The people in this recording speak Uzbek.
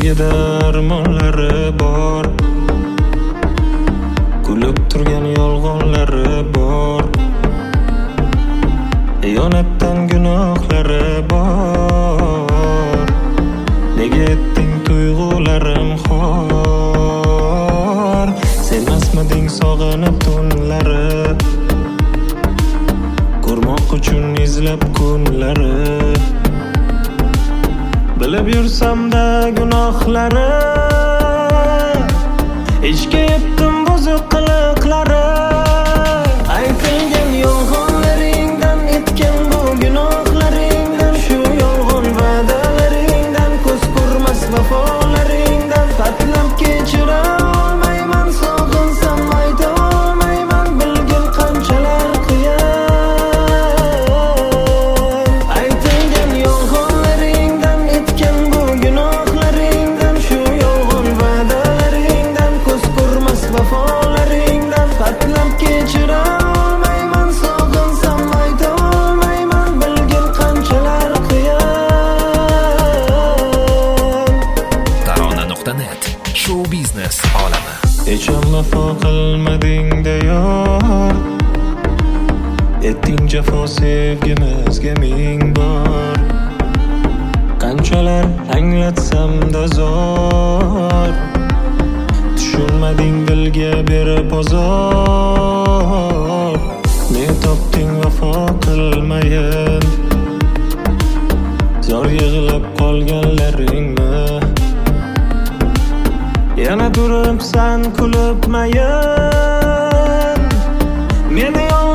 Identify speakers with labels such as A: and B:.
A: Ko'kragida armonlari bor, kulib turgan yolg'onlari bor, xiyonatdan gunohlari bor. Nega etding tuyg'ularim xor? Sevmasmiding sog'inib tunlari, ko'rmoq uchun izlab kunlari. Bilib yursam-da gunohlari, ishga yetdim buzuq qiliqlari. Aytilgan yolg'onlaringdan, etgan bu gunohlaringdan, shu yolg'on va'dalaringdan, ko'z ko'rmas vafolaringdan patlab kechira olmayman. Sog'insam ayta olmayman, bilgin qanchalar qiyin. Aytilgan yolg'onlaringdan, etgan bu gunohlaringdan, shu yolg'on va'dalaringdan, ko'z ko'rmas vafolaringdan patlab kechira olmayman. Sog'insam ayta olmayman, bilgin qanchalar qiyin.
B: Tarona.net Show biznes olami.
A: Hecham vafo qilmading-da yor, etding jafo sevgimizga ming bor. Qanchalar anglatsam-da zor, tushunmading dilga berib ozor. Ne topding vafo qilmayin, zor yig'lab qolganlaringmi? Yana turibsan kulib mayin, meni